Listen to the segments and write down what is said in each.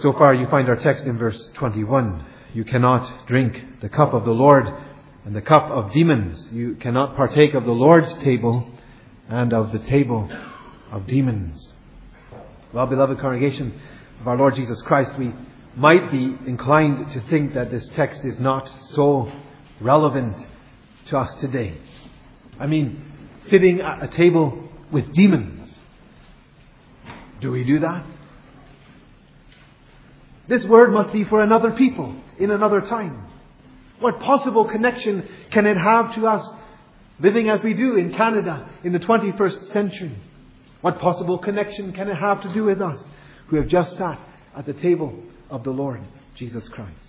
So far you find our text in verse 21. You cannot drink the cup of the Lord and the cup of demons. You cannot partake of the Lord's table and of the table of demons. Well, beloved congregation of our Lord Jesus Christ, we might be inclined to think that this text is not so relevant to us today. I mean, sitting at a table with demons. Do we do that? This word must be for another people in another time. What possible connection can it have to us living as we do in Canada in the 21st century? What possible connection can it have to do with us who have just sat at the table of the Lord Jesus Christ?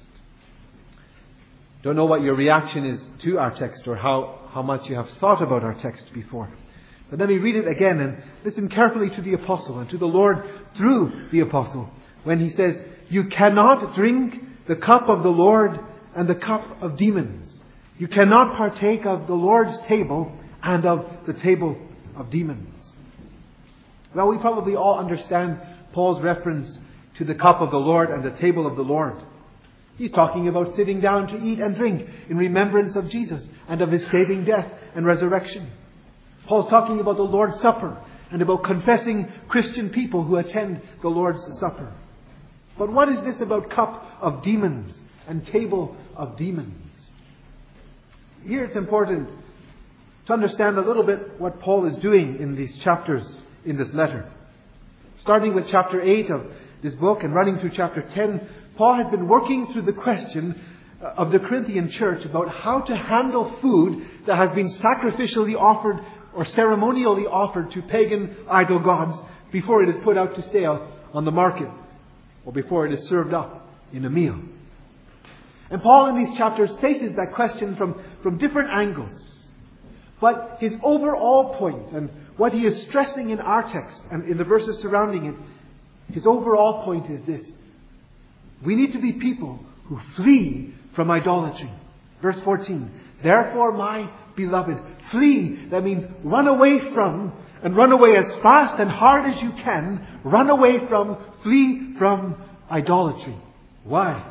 Don't know what your reaction is to our text or how much you have thought about our text before. But let me read it again and listen carefully to the Apostle and to the Lord through the Apostle when he says, you cannot drink the cup of the Lord and the cup of demons. You cannot partake of the Lord's table and of the table of demons. Well, we probably all understand Paul's reference to the cup of the Lord and the table of the Lord. He's talking about sitting down to eat and drink in remembrance of Jesus and of His saving death and resurrection. Paul's talking about the Lord's Supper and about confessing Christian people who attend the Lord's Supper. But what is this about cup of demons and table of demons? Here it's important to understand a little bit what Paul is doing in these chapters in this letter. Starting with chapter 8 of this book and running through chapter 10, Paul has been working through the question of the Corinthian church about how to handle food that has been sacrificially offered or ceremonially offered to pagan idol gods before it is put out to sale on the market or before it is served up in a meal. And Paul in these chapters faces that question from different angles. But his overall point and what he is stressing in our text and in the verses surrounding it, his overall point is this. We need to be people who flee from idolatry. Verse 14. Therefore, my beloved, flee. That means run away from, and run away as fast and hard as you can. Run away from, flee from idolatry. Why?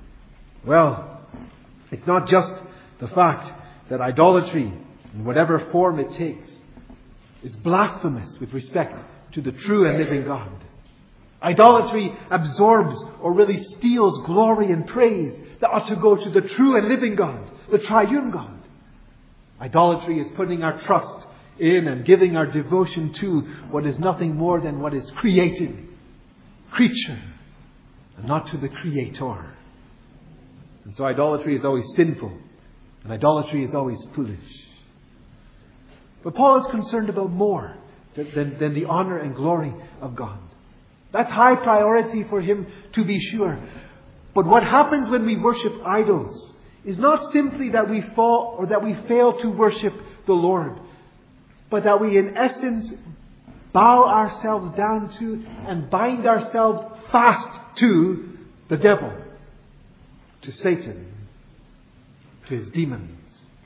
Well, it's not just the fact that idolatry, in whatever form it takes, is blasphemous with respect to the true and living God. Idolatry absorbs or really steals glory and praise that ought to go to the true and living God, the triune God. Idolatry is putting our trust in and giving our devotion to what is nothing more than what is created, creature, and not to the Creator. And so idolatry is always sinful, and idolatry is always foolish. But Paul is concerned about more than the honor and glory of God. That's high priority for him, to be sure. But what happens when we worship idols is not simply that we fall or that we fail to worship the Lord, but that we in essence bow ourselves down to and bind ourselves fast to the devil, to Satan, to his demons.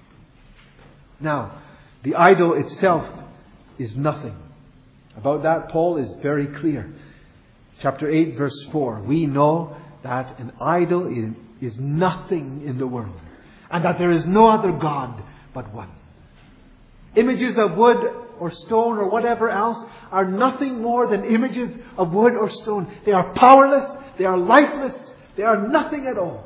Now, the idol itself is nothing. About that, Paul is very clear. Chapter 8, verse 4. We know that an idol is nothing in the world, and that there is no other God but one. Images of wood or stone or whatever else are nothing more than images of wood or stone. They are powerless, they are lifeless, they are nothing at all.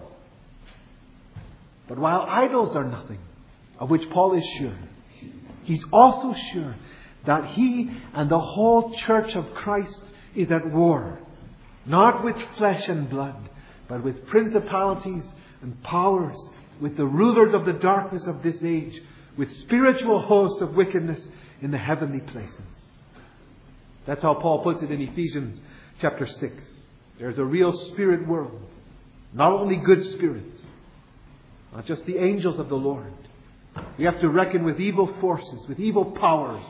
But while idols are nothing, of which Paul is sure, he's also sure that he and the whole church of Christ is at war. Not with flesh and blood, but with principalities and powers, with the rulers of the darkness of this age, with spiritual hosts of wickedness in the heavenly places. That's how Paul puts it in Ephesians chapter 6. There's a real spirit world. Not only good spirits, not just the angels of the Lord. We have to reckon with evil forces, with evil powers,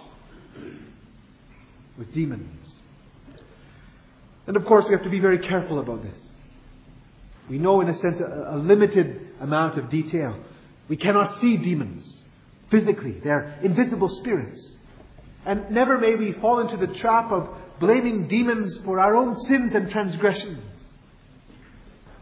with demons. And of course we have to be very careful about this. We know in a sense a limited amount of detail. We cannot see demons physically. They're invisible spirits. And never may we fall into the trap of blaming demons for our own sins and transgressions.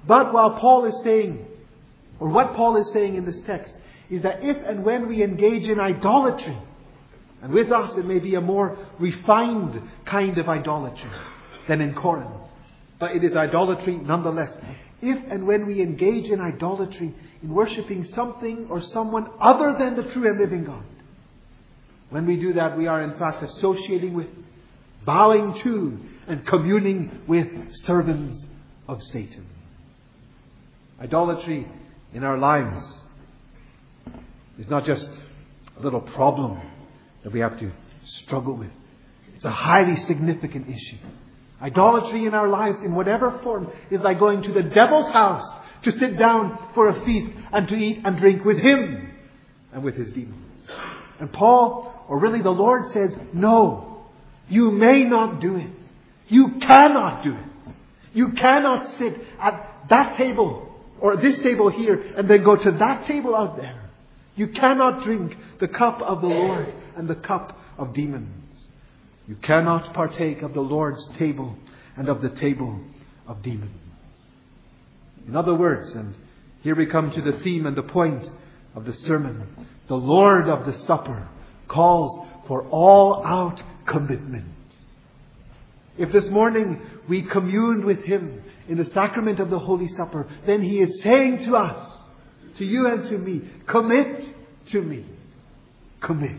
But what Paul is saying in this text is that if and when we engage in idolatry, and with us it may be a more refined kind of idolatry than in Corinth, but it is idolatry nonetheless. If and when we engage in idolatry, in worshipping something or someone other than the true and living God, when we do that, we are in fact associating with, bowing to, and communing with servants of Satan. Idolatry in our lives is not just a little problem that we have to struggle with. It's a highly significant issue. Idolatry in our lives, in whatever form, is like going to the devil's house to sit down for a feast and to eat and drink with him and with his demons. And Paul, or really the Lord, says, no, you may not do it. You cannot do it. You cannot sit at that table or this table here and then go to that table out there. You cannot drink the cup of the Lord and the cup of demons. You cannot partake of the Lord's table and of the table of demons. In other words, and here we come to the theme and the point of the sermon, the Lord of the Supper calls for all-out commitment. If this morning we communed with Him in the sacrament of the Holy Supper, then He is saying to us, to you and to me, commit to me. Commit.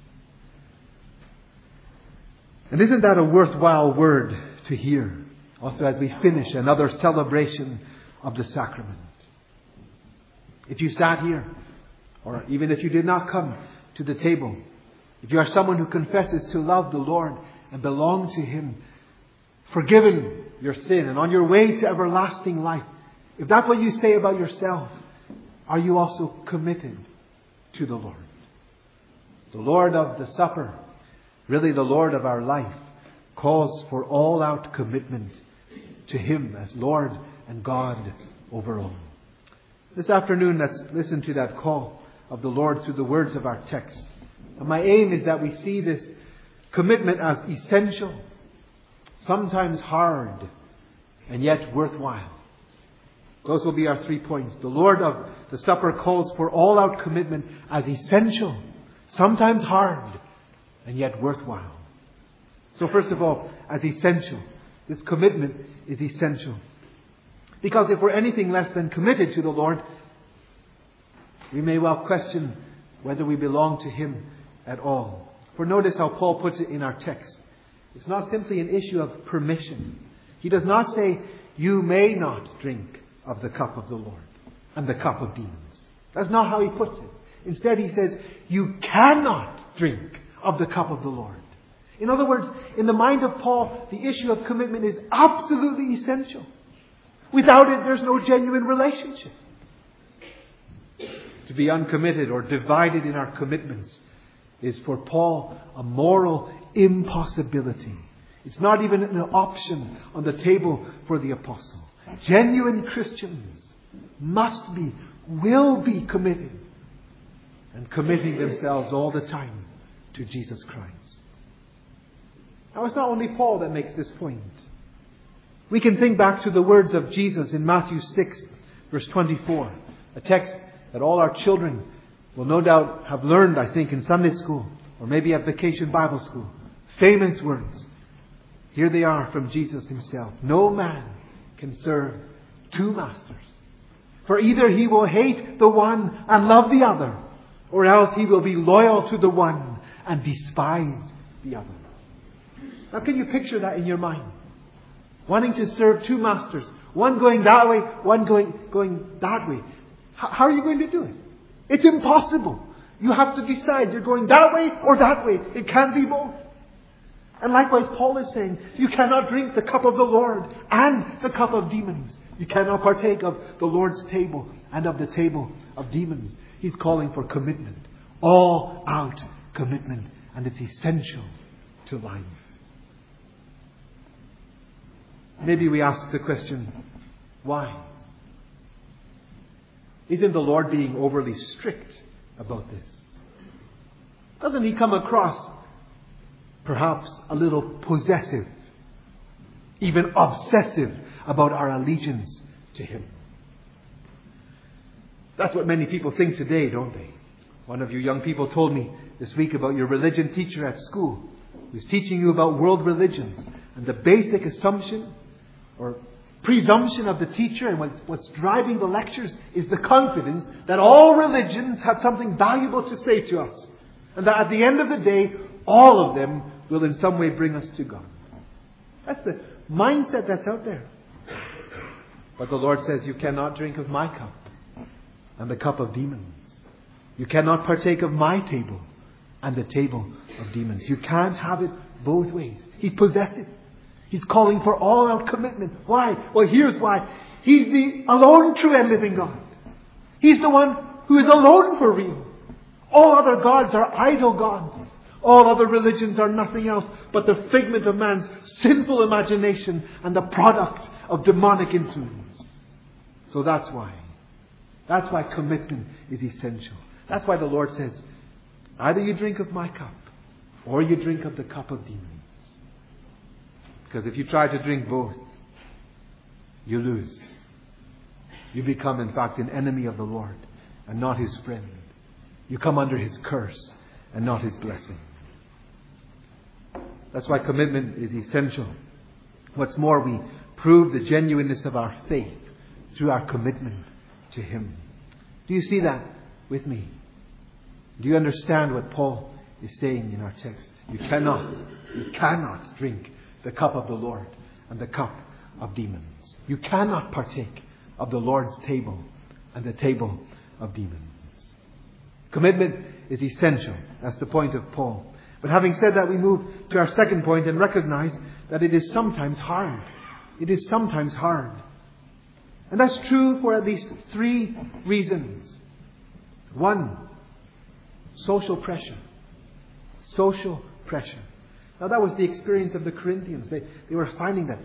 And isn't that a worthwhile word to hear? Also as we finish another celebration of the sacrament. If you sat here, or even if you did not come to the table, if you are someone who confesses to love the Lord and belong to Him, forgiven your sin and on your way to everlasting life, if that's what you say about yourself, are you also committed to the Lord? The Lord of the supper, really the Lord of our life, calls for all-out commitment to Him as Lord and God over all. This afternoon, let's listen to that call of the Lord through the words of our text. And my aim is that we see this commitment as essential, sometimes hard, and yet worthwhile. Those will be our 3 points. The Lord of the Supper calls for all-out commitment as essential, sometimes hard, and yet worthwhile. So first of all, as essential. This commitment is essential. Because if we're anything less than committed to the Lord, we may well question whether we belong to Him at all. For notice how Paul puts it in our text. It's not simply an issue of permission. He does not say, you may not drink of the cup of the Lord and the cup of demons. That's not how he puts it. Instead he says, you cannot drink of the cup of the Lord. In other words, in the mind of Paul, the issue of commitment is absolutely essential. Without it, there's no genuine relationship. To be uncommitted or divided in our commitments is for Paul a moral impossibility. It's not even an option on the table for the apostle. Genuine Christians must be, will be committed, and committing themselves all the time to Jesus Christ. Now it's not only Paul that makes this point. We can think back to the words of Jesus in Matthew 6, verse 24. A text that all our children will no doubt have learned, I think, in Sunday school or maybe at Vacation Bible School. Famous words. Here they are from Jesus Himself. No man can serve two masters. For either he will hate the one and love the other, or else he will be loyal to the one and despise the other. Now can you picture that in your mind? Wanting to serve two masters. One going that way, one going that way. How are you going to do it? It's impossible. You have to decide. You're going that way or that way. It can't be both. And likewise, Paul is saying, you cannot drink the cup of the Lord and the cup of demons. You cannot partake of the Lord's table and of the table of demons. He's calling for commitment. All out commitment. And it's essential to life. Maybe we ask the question, why? Isn't the Lord being overly strict about this? Doesn't He come across perhaps a little possessive, even obsessive about our allegiance to Him. That's what many people think today, don't they? One of you young people told me this week about your religion teacher at school who's teaching you about world religions. And the basic assumption or presumption of the teacher and what's driving the lectures is the confidence that all religions have something valuable to say to us. And that at the end of the day, all of them will in some way bring us to God. That's the mindset that's out there. But the Lord says, you cannot drink of my cup and the cup of demons. You cannot partake of my table and the table of demons. You can't have it both ways. He's possessive. He's calling for all-out commitment. Why? Well, here's why. He's the alone true and living God. He's the one who is alone for real. All other gods are idol gods. All other religions are nothing else but the figment of man's sinful imagination and the product of demonic influence. So that's why. That's why commitment is essential. That's why the Lord says, either you drink of my cup or you drink of the cup of demons. Because if you try to drink both, you lose. You become, in fact, an enemy of the Lord and not His friend. You come under His curse and not His blessing. That's why commitment is essential. What's more, we prove the genuineness of our faith through our commitment to Him. Do you see that with me? Do you understand what Paul is saying in our text? You cannot drink the cup of the Lord and the cup of demons. You cannot partake of the Lord's table and the table of demons. Commitment is essential. That's the point of Paul. But having said that, we move to our second point and recognize that it is sometimes hard. It is sometimes hard. And that's true for at least three reasons. One, social pressure. Social pressure. Now that was the experience of the Corinthians. They were finding that,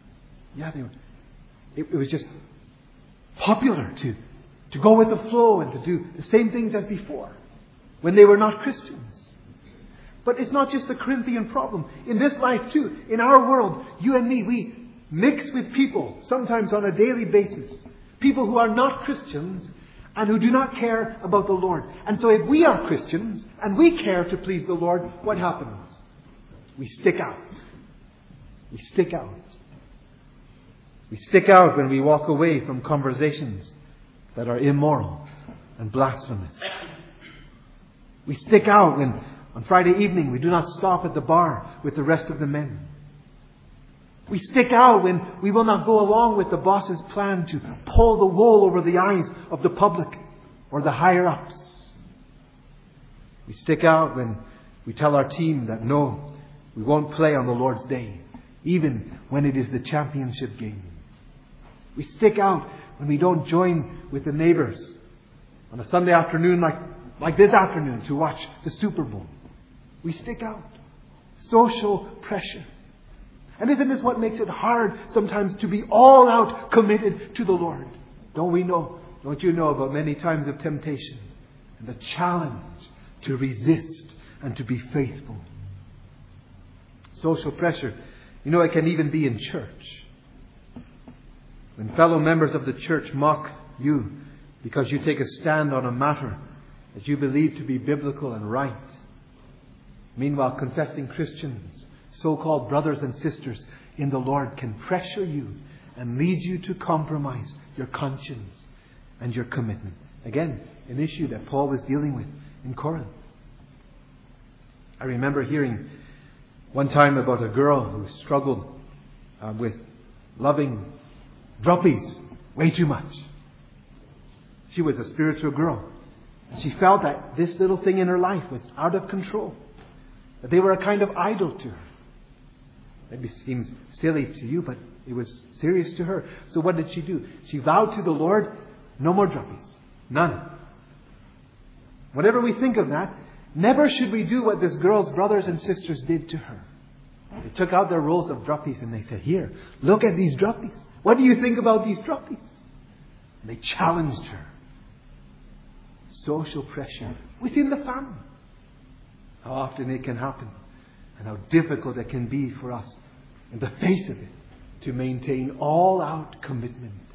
it was just popular to go with the flow and to do the same things as before when they were not Christians. But it's not just the Corinthian problem. In this life too, in our world, you and me, we mix with people, sometimes on a daily basis. People who are not Christians and who do not care about the Lord. And so if we are Christians and we care to please the Lord, what happens? We stick out. We stick out. We stick out when we walk away from conversations that are immoral and blasphemous. We stick out when on Friday evening we do not stop at the bar with the rest of the men. We stick out when we will not go along with the boss's plan to pull the wool over the eyes of the public or the higher-ups. We stick out when we tell our team that no, we won't play on the Lord's Day, even when it is the championship game. We stick out when we don't join with the neighbours on a Sunday afternoon like this afternoon to watch the Super Bowl. We stick out. Social pressure. And isn't this what makes it hard sometimes to be all out committed to the Lord? Don't you know about many times of temptation and the challenge to resist and to be faithful? Social pressure, it can even be in church. When fellow members of the church mock you because you take a stand on a matter that you believe to be biblical and right. Meanwhile, confessing Christians, so-called brothers and sisters in the Lord, can pressure you and lead you to compromise your conscience and your commitment. Again, an issue that Paul was dealing with in Corinth. I remember hearing one time about a girl who struggled with loving droppies way too much. She was a spiritual girl. And she felt that this little thing in her life was out of control. That they were a kind of idol to her. Maybe it seems silly to you, but it was serious to her. So what did she do? She vowed to the Lord, no more droppies. None. Whatever we think of that, never should we do what this girl's brothers and sisters did to her. They took out their rolls of droppies and they said, here, look at these droppies. What do you think about these droppies? And they challenged her. Social pressure within the family. How often it can happen and how difficult it can be for us in the face of it to maintain all-out commitment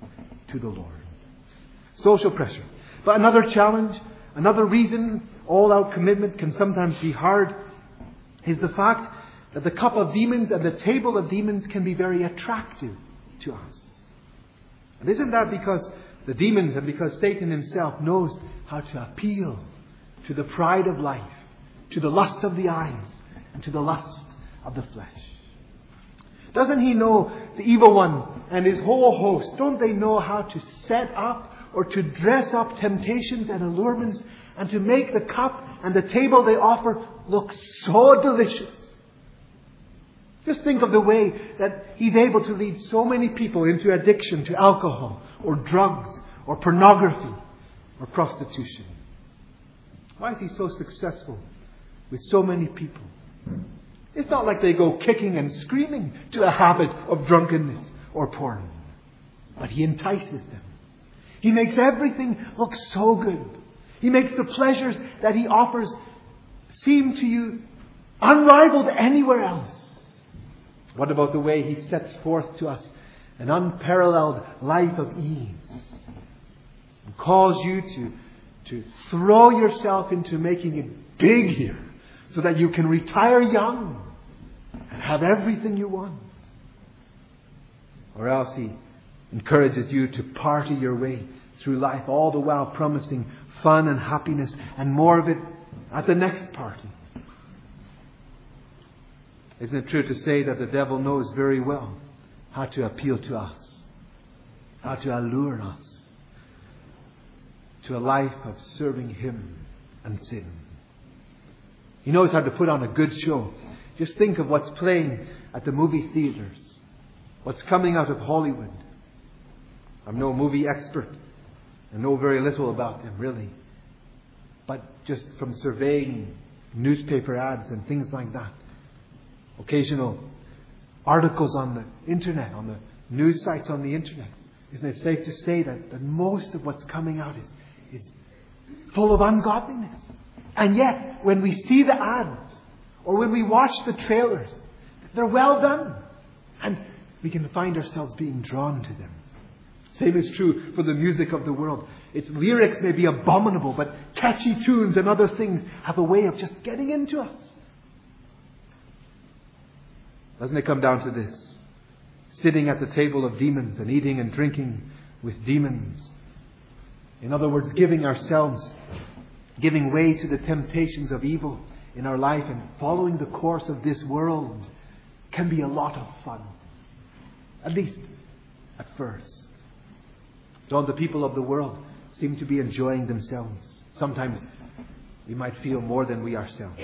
to the Lord. Social pressure. But another challenge, another reason all-out commitment can sometimes be hard is the fact that the cup of demons and the table of demons can be very attractive to us. And isn't that because the demons and because Satan himself knows how to appeal to the pride of life, to the lust of the eyes, and to the lust of the flesh? Doesn't he know the evil one and his whole host? Don't they know how to set up or to dress up temptations and allurements and to make the cup and the table they offer look so delicious? Just think of the way that he's able to lead so many people into addiction to alcohol or drugs or pornography or prostitution. Why is he so successful with so many people? It's not like they go kicking and screaming to a habit of drunkenness or porn. But he entices them. He makes everything look so good. He makes the pleasures that he offers seem to you unrivaled anywhere else. What about the way he sets forth to us an unparalleled life of ease? And calls you to throw yourself into making it big here so that you can retire young and have everything you want. Or else he encourages you to party your way through life, all the while promising fun and happiness and more of it at the next party. Isn't it true to say that the devil knows very well how to appeal to us, how to allure us to a life of serving him and sin? He knows how to put on a good show. Just think of what's playing at the movie theaters, what's coming out of Hollywood. I'm no movie expert and know very little about them, really. But just from surveying newspaper ads and things like that, occasional articles on the internet, on the news sites on the internet, isn't it safe to say that most of what's coming out is full of ungodliness? And yet, when we see the ads or when we watch the trailers, they're well done. And we can find ourselves being drawn to them. Same is true for the music of the world. Its lyrics may be abominable, but catchy tunes and other things have a way of just getting into us. Doesn't it come down to this? Sitting at the table of demons and eating and drinking with demons. In other words, giving way to the temptations of evil in our life and following the course of this world can be a lot of fun. At least at first. Don't the people of the world seem to be enjoying themselves? Sometimes we might feel more than we ourselves.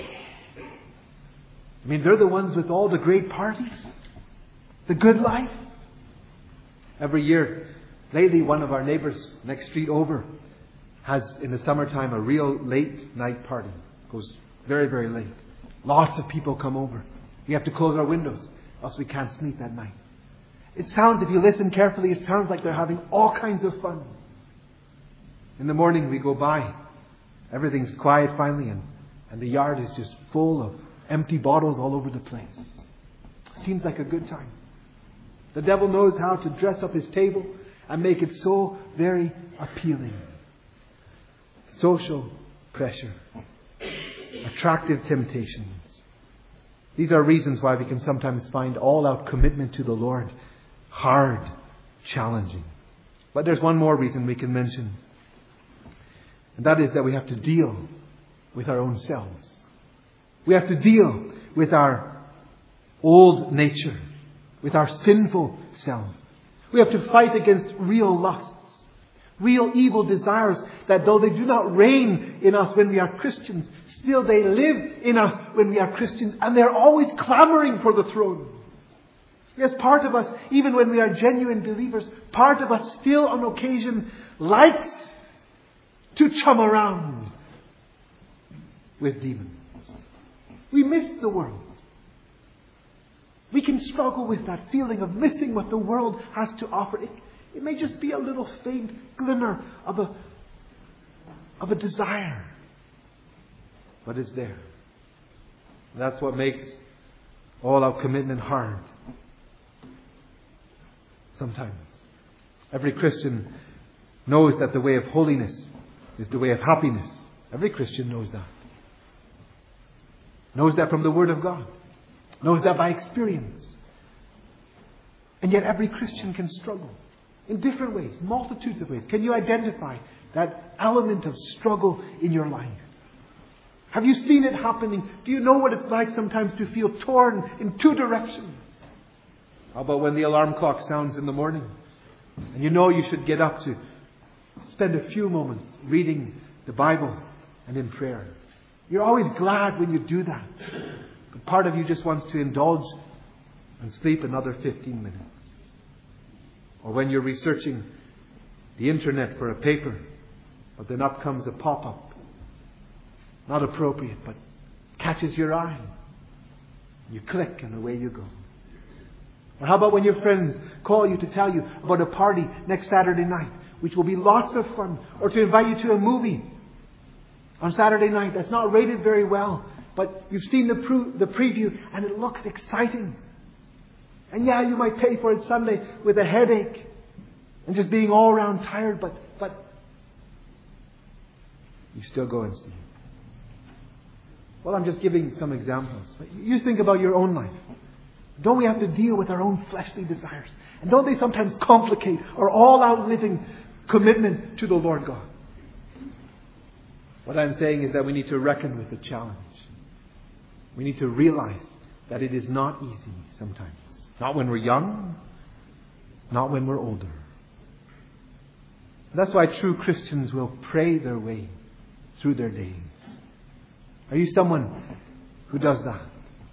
I mean, they're the ones with all the great parties, the good life. Every year, lately, one of our neighbours next street over has, in the summertime, a real late night party. It goes very, very late. Lots of people come over. We have to close our windows, else we can't sleep at night. It sounds, if you listen carefully, it sounds like they're having all kinds of fun. In the morning, we go by. Everything's quiet finally, and the yard is just full of empty bottles all over the place. Seems like a good time. The devil knows how to dress up his table and make it so very appealing. Social pressure. Attractive temptations. These are reasons why we can sometimes find all-out commitment to the Lord hard, challenging. But there's one more reason we can mention. And that is that we have to deal with our own selves. We have to deal with our old nature, with our sinful self. We have to fight against real lusts, real evil desires that though they do not reign in us when we are Christians, still they live in us when we are Christians, and they're always clamoring for the throne. Yes, part of us, even when we are genuine believers, part of us still on occasion likes to chum around with demons. We miss the world. We can struggle with that feeling of missing what the world has to offer. It may just be a little faint glimmer of a desire. But it's there. That's what makes all our commitment hard. Sometimes. Every Christian knows that the way of holiness is the way of happiness. Every Christian knows that. Knows that from the Word of God. Knows that by experience. And yet every Christian can struggle in different ways, multitudes of ways. Can you identify that element of struggle in your life? Have you seen it happening? Do you know what it's like sometimes to feel torn in two directions? How about when the alarm clock sounds in the morning and you know you should get up to spend a few moments reading the Bible and in prayer? You're always glad when you do that. But part of you just wants to indulge and sleep another 15 minutes. Or when you're researching the internet for a paper, but then up comes a pop-up. Not appropriate, but catches your eye. You click and away you go. Or how about when your friends call you to tell you about a party next Saturday night, which will be lots of fun, or to invite you to a movie on Saturday night that's not rated very well, but you've seen the preview and it looks exciting. And yeah, you might pay for it Sunday with a headache and just being all around tired, but you still go and see it. Well, I'm just giving some examples. But you think about your own life. Don't we have to deal with our own fleshly desires? And don't they sometimes complicate our all-out living commitment to the Lord God? What I'm saying is that we need to reckon with the challenge. We need to realize that it is not easy sometimes. Not when we're young, not when we're older. That's why true Christians will pray their way through their days. Are you someone who does that?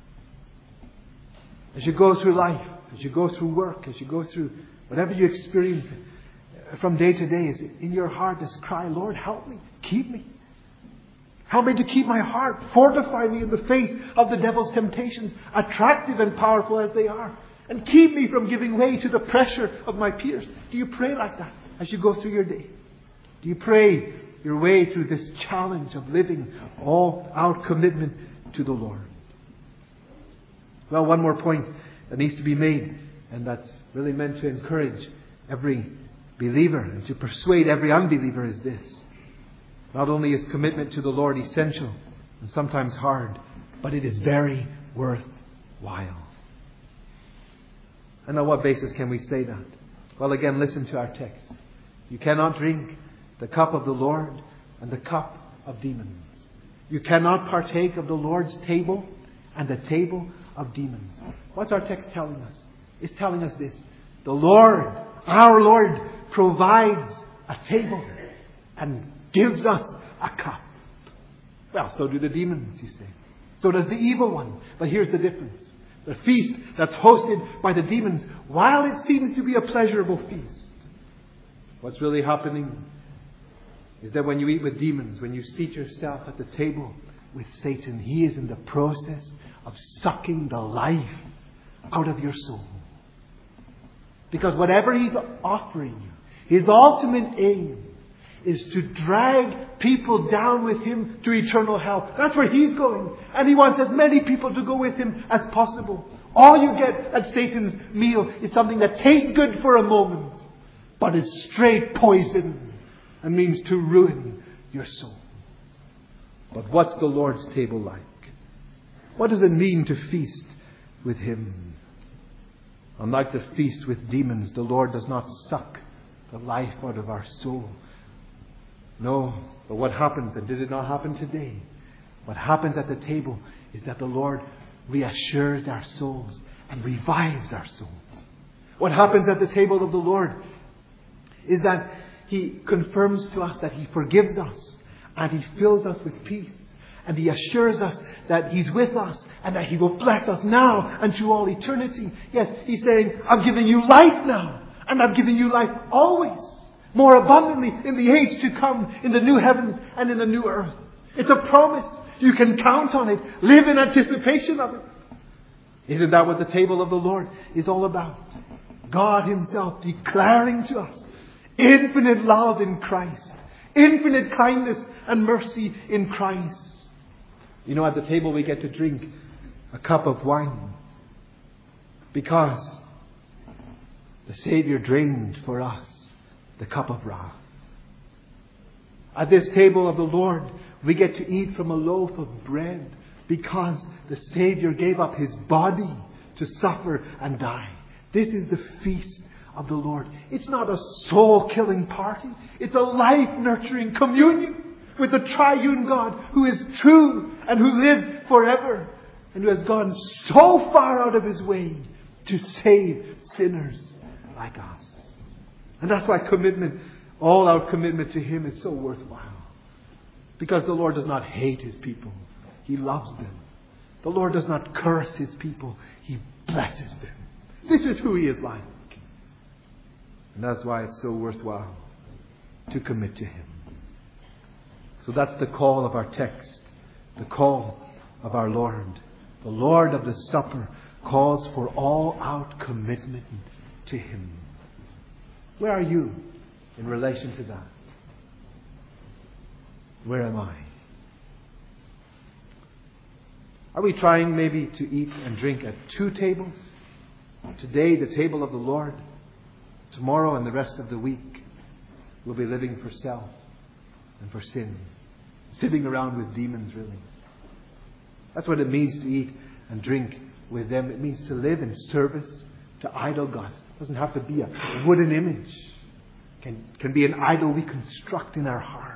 As you go through life, as you go through work, as you go through whatever you experience from day to day, is in your heart this cry, Lord, help me, keep me. Help me to keep my heart. Fortify me in the face of the devil's temptations, attractive and powerful as they are. And keep me from giving way to the pressure of my peers. Do you pray like that as you go through your day? Do you pray your way through this challenge of living all-out commitment to the Lord? Well, one more point that needs to be made, and that's really meant to encourage every believer and to persuade every unbeliever, is this. Not only is commitment to the Lord essential and sometimes hard, but it is very worthwhile. And on what basis can we say that? Well, again, listen to our text. You cannot drink the cup of the Lord and the cup of demons. You cannot partake of the Lord's table and the table of demons. What's our text telling us? It's telling us this. The Lord, our Lord, provides a table and gives us a cup. Well, so do the demons, you say. So does the evil one. But here's the difference. The feast that's hosted by the demons, while it seems to be a pleasurable feast, what's really happening is that when you eat with demons, when you seat yourself at the table with Satan, he is in the process of sucking the life out of your soul. Because whatever he's offering you, his ultimate aim is to drag people down with him to eternal hell. That's where he's going. And he wants as many people to go with him as possible. All you get at Satan's meal is something that tastes good for a moment, but is straight poison and means to ruin your soul. But what's the Lord's table like? What does it mean to feast with him? Unlike the feast with demons, the Lord does not suck the life out of our soul. No, but what happens, and did it not happen today? What happens at the table is that the Lord reassures our souls and revives our souls. What happens at the table of the Lord is that he confirms to us that he forgives us and he fills us with peace. And he assures us that he's with us and that he will bless us now and to all eternity. Yes, he's saying, I'm giving you life now. And I'm giving you life always. More abundantly in the age to come, in the new heavens and in the new earth. It's a promise. You can count on it. Live in anticipation of it. Isn't that what the table of the Lord is all about? God himself declaring to us infinite love in Christ. Infinite kindness and mercy in Christ. You know, at the table we get to drink a cup of wine because the Savior drained for us the cup of wrath. At this table of the Lord, we get to eat from a loaf of bread because the Savior gave up His body to suffer and die. This is the feast of the Lord. It's not a soul-killing party. It's a life-nurturing communion with the triune God who is true and who lives forever and who has gone so far out of His way to save sinners like us. And that's why all-out commitment to Him is so worthwhile. Because the Lord does not hate His people. He loves them. The Lord does not curse His people. He blesses them. This is who He is like. And that's why it's so worthwhile to commit to Him. So that's the call of our text. The call of our Lord. The Lord of the Supper calls for all-out commitment to Him. Where are you in relation to that? Where am I? Are we trying maybe to eat and drink at two tables? Today, the table of the Lord. Tomorrow and the rest of the week, we'll be living for self and for sin. Sitting around with demons, really. That's what it means to eat and drink with them. It means to live in service to idol gods. It doesn't have to be a wooden image. It can be an idol we construct in our heart.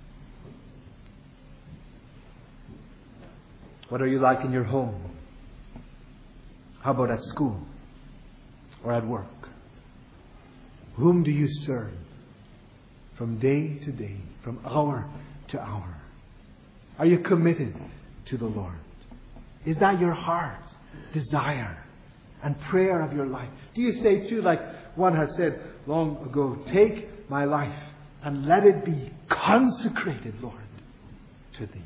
What are you like in your home? How about at school or at work? Whom do you serve from day to day, from hour to hour? Are you committed to the Lord? Is that your heart's desire and prayer of your life? Do you say too, like one has said long ago, take my life and let it be consecrated, Lord, to Thee?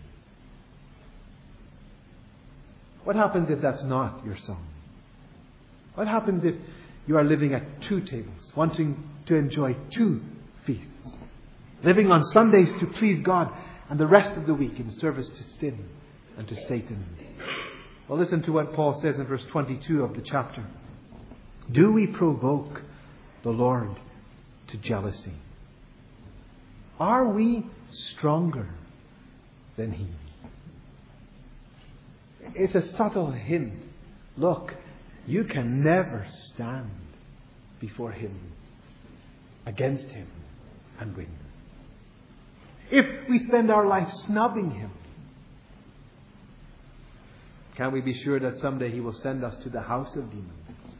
What happens if that's not your song? What happens if you are living at two tables, wanting to enjoy two feasts? Living on Sundays to please God and the rest of the week in service to sin and to Satan. Well, listen to what Paul says in verse 22 of the chapter. Do we provoke the Lord to jealousy? Are we stronger than He? It's a subtle hint. Look, you can never stand before Him, against Him, and win. If we spend our life snubbing Him, can we be sure that someday He will send us to the house of demons?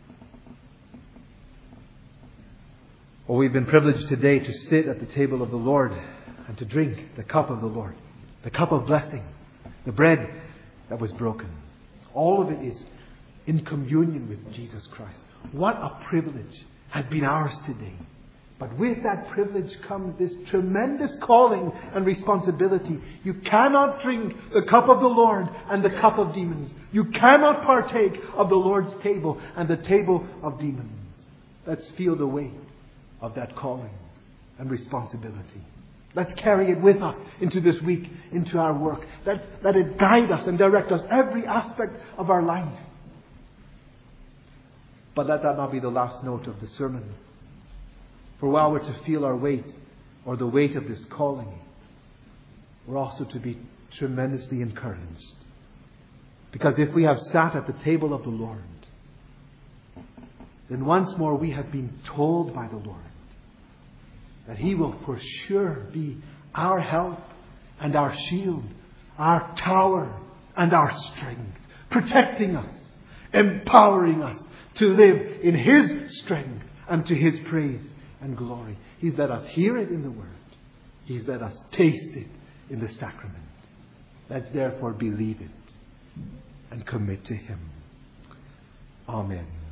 Well, we've been privileged today to sit at the table of the Lord and to drink the cup of the Lord, the cup of blessing, the bread that was broken. All of it is in communion with Jesus Christ. What a privilege has been ours today. But with that privilege comes this tremendous calling and responsibility. You cannot drink the cup of the Lord and the cup of demons. You cannot partake of the Lord's table and the table of demons. Let's feel the weight of that calling and responsibility. Let's carry it with us into this week, into our work. Let it guide us and direct us every aspect of our life. But let that not be the last note of the sermon. For while we're to feel our weight, or the weight of this calling, we're also to be tremendously encouraged. Because if we have sat at the table of the Lord, then once more we have been told by the Lord that He will for sure be our help and our shield, our tower and our strength, protecting us, empowering us to live in His strength and to His praise and glory. He's let us hear it in the Word. He's let us taste it in the sacrament. Let's therefore believe it and commit to Him. Amen.